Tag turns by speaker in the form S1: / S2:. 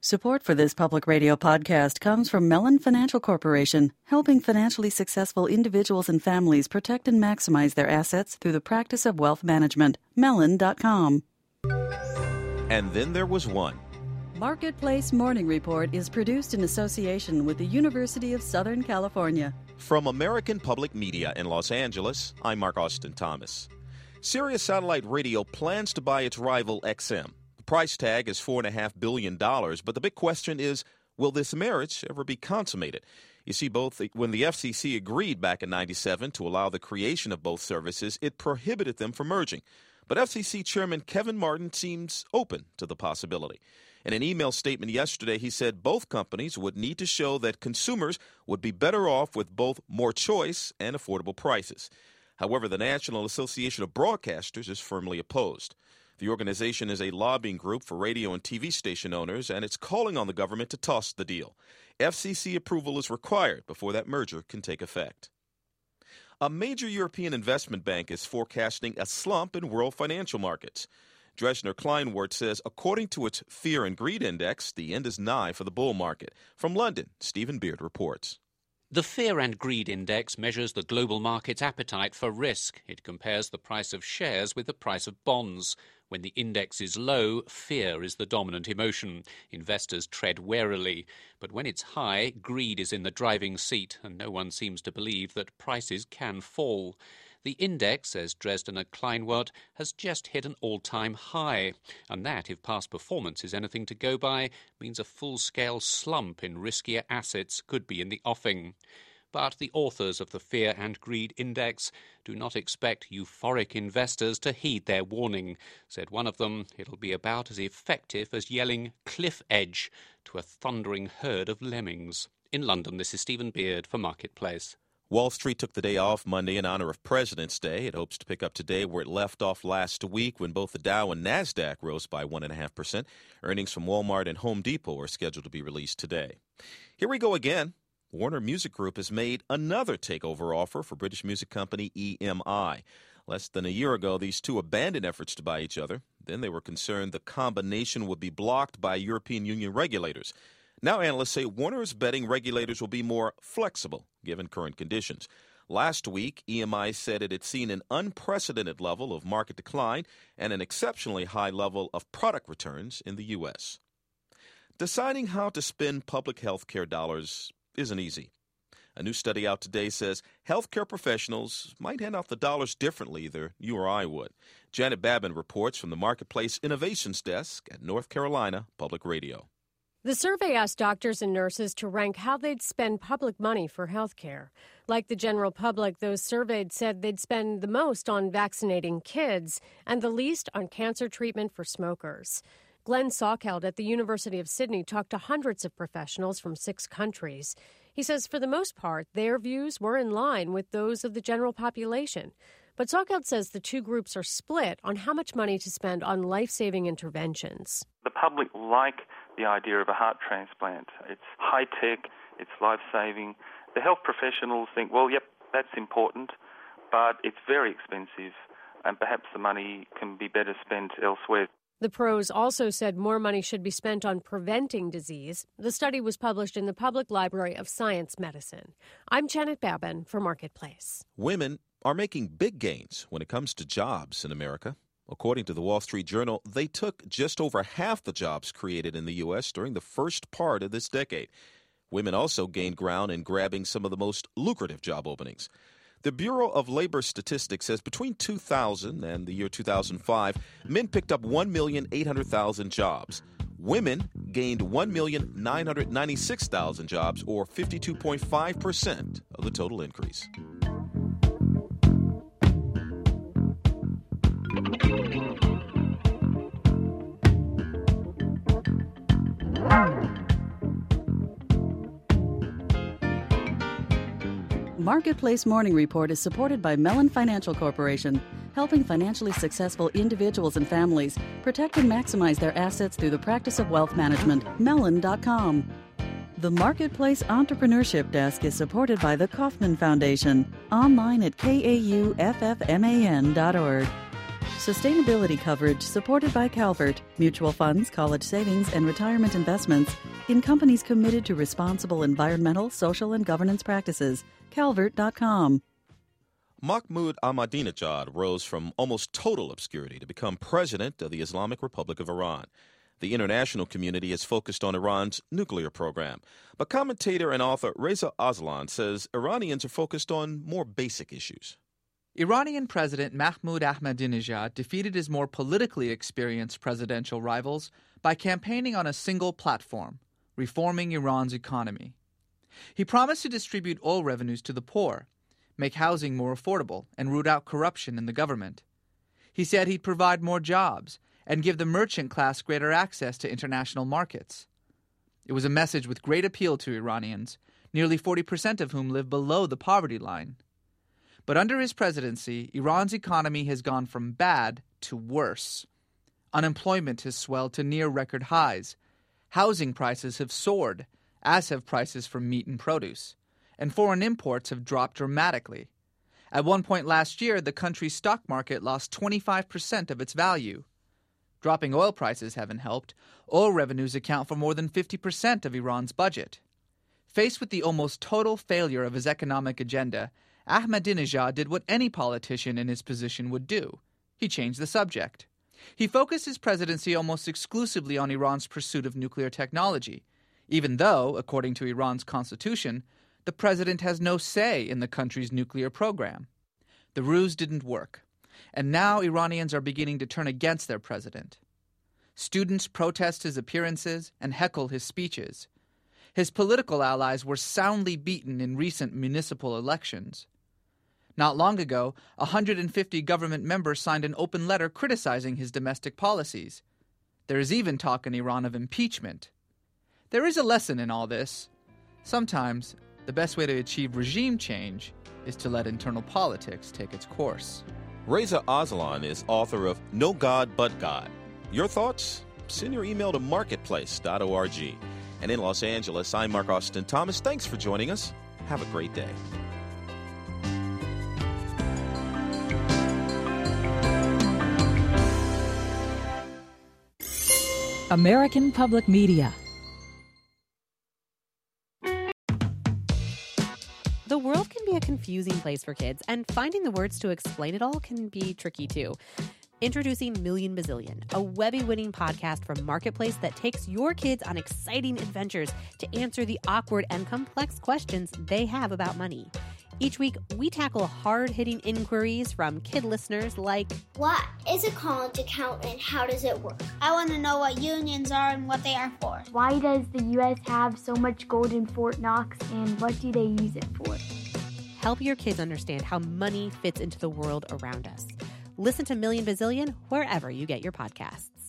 S1: Support for this public radio podcast comes from Mellon Financial Corporation, helping financially successful individuals and families protect and maximize their assets through the practice of wealth management. Mellon.com.
S2: And then there was one.
S1: Marketplace Morning Report is produced in association with the University of Southern California.
S2: From American Public Media in Los Angeles, I'm Mark Austin Thomas. Sirius Satellite Radio plans to buy its rival XM. The price tag is $4.5 billion, but the big question is, will this marriage ever be consummated? You see, when the FCC agreed back in 1997 to allow the creation of both services, it prohibited them from merging. But FCC Chairman Kevin Martin seems open to the possibility. In an email statement yesterday, he said both companies would need to show that consumers would be better off with both more choice and affordable prices. However, the National Association of Broadcasters is firmly opposed. The organization is a lobbying group for radio and TV station owners, and it's calling on the government to toss the deal. FCC approval is required before that merger can take effect. A major European investment bank is forecasting a slump in world financial markets. Dresdner Kleinwort says, according to its Fear and Greed Index, the end is nigh for the bull market. From London, Stephen Beard reports.
S3: The Fear and Greed Index measures the global market's appetite for risk. It compares the price of shares with the price of bonds. When the index is low, fear is the dominant emotion. Investors tread warily. But when it's high, greed is in the driving seat, and no one seems to believe that prices can fall. The index, says Dresdner Kleinwort, has just hit an all-time high, and that, if past performance is anything to go by, means a full-scale slump in riskier assets could be in the offing. But the authors of the Fear and Greed Index do not expect euphoric investors to heed their warning. Said one of them, it'll be about as effective as yelling cliff edge to a thundering herd of lemmings. In London, this is Stephen Beard for Marketplace.
S2: Wall Street took the day off Monday in honor of President's Day. It hopes to pick up today where it left off last week when both the Dow and NASDAQ rose by 1.5%. Earnings from Walmart and Home Depot are scheduled to be released today. Here we go again. Warner Music Group has made another takeover offer for British music company EMI. Less than a year ago, these two abandoned efforts to buy each other. Then they were concerned the combination would be blocked by European Union regulators. Now analysts say Warner is betting regulators will be more flexible given current conditions. Last week, EMI said it had seen an unprecedented level of market decline and an exceptionally high level of product returns in the U.S. Deciding how to spend public health care dollars isn't easy. A new study out today says healthcare professionals might hand out the dollars differently than you or I would. Janet Babin reports from the Marketplace Innovations Desk at North Carolina Public Radio.
S4: The survey asked doctors and nurses to rank how they'd spend public money for health care. Like the general public, those surveyed said they'd spend the most on vaccinating kids and the least on cancer treatment for smokers. Glenn Salkeld at the University of Sydney talked to hundreds of professionals from 6 countries. He says for the most part, their views were in line with those of the general population. But Salkeld says the two groups are split on how much money to spend on life-saving interventions.
S5: The public like the idea of a heart transplant. It's high-tech, it's life-saving. The health professionals think, well, yep, that's important, but it's very expensive, and perhaps the money can be better spent elsewhere.
S4: The pros also said more money should be spent on preventing disease. The study was published in the Public Library of Science Medicine. I'm Janet Babin for Marketplace.
S2: Women are making big gains when it comes to jobs in America. According to the Wall Street Journal, they took just over half the jobs created in the U.S. during the first part of this decade. Women also gained ground in grabbing some of the most lucrative job openings. The Bureau of Labor Statistics says between 2000 and the year 2005, men picked up 1,800,000 jobs. Women gained 1,996,000 jobs, or 52.5% of the total increase.
S1: Marketplace Morning Report is supported by Mellon Financial Corporation, helping financially successful individuals and families protect and maximize their assets through the practice of wealth management. Mellon.com. The Marketplace Entrepreneurship Desk is supported by the Kauffman Foundation, online at kauffman.org. Sustainability coverage supported by Calvert, mutual funds, college savings, and retirement investments in companies committed to responsible environmental, social, and governance practices. Calvert.com.
S2: Mahmoud Ahmadinejad rose from almost total obscurity to become president of the Islamic Republic of Iran. The international community is focused on Iran's nuclear program. But commentator and author Reza Aslan says Iranians are focused on more basic issues.
S6: Iranian President Mahmoud Ahmadinejad defeated his more politically experienced presidential rivals by campaigning on a single platform, reforming Iran's economy. He promised to distribute oil revenues to the poor, make housing more affordable, and root out corruption in the government. He said he'd provide more jobs and give the merchant class greater access to international markets. It was a message with great appeal to Iranians, nearly 40% of whom live below the poverty line. But under his presidency, Iran's economy has gone from bad to worse. Unemployment has swelled to near record highs. Housing prices have soared, as have prices for meat and produce. And foreign imports have dropped dramatically. At one point last year, the country's stock market lost 25% of its value. Dropping oil prices haven't helped. Oil revenues account for more than 50% of Iran's budget. Faced with the almost total failure of his economic agenda, Ahmadinejad did what any politician in his position would do. He changed the subject. He focused his presidency almost exclusively on Iran's pursuit of nuclear technology, even though, according to Iran's constitution, the president has no say in the country's nuclear program. The ruse didn't work, and now Iranians are beginning to turn against their president. Students protest his appearances and heckle his speeches. His political allies were soundly beaten in recent municipal elections. Not long ago, 150 government members signed an open letter criticizing his domestic policies. There is even talk in Iran of impeachment. There is a lesson in all this. Sometimes, the best way to achieve regime change is to let internal politics take its course.
S2: Reza Aslan is author of No God But God. Your thoughts? Send your email to marketplace.org. And in Los Angeles, I'm Mark Austin Thomas. Thanks for joining us. Have a great day.
S7: American Public Media.
S8: The world can be a confusing place for kids, and finding the words to explain it all can be tricky too. Introducing Million Bazillion, a Webby-winning podcast from Marketplace that takes your kids on exciting adventures to answer the awkward and complex questions they have about money. Each week, we tackle hard-hitting inquiries from kid listeners like,
S9: what is a college account and how does it work? I want to know what unions are and what they are for.
S10: Why does the U.S. have so much gold in Fort Knox and what do they use it for?
S8: Help your kids understand how money fits into the world around us. Listen to Million Bazillion wherever you get your podcasts.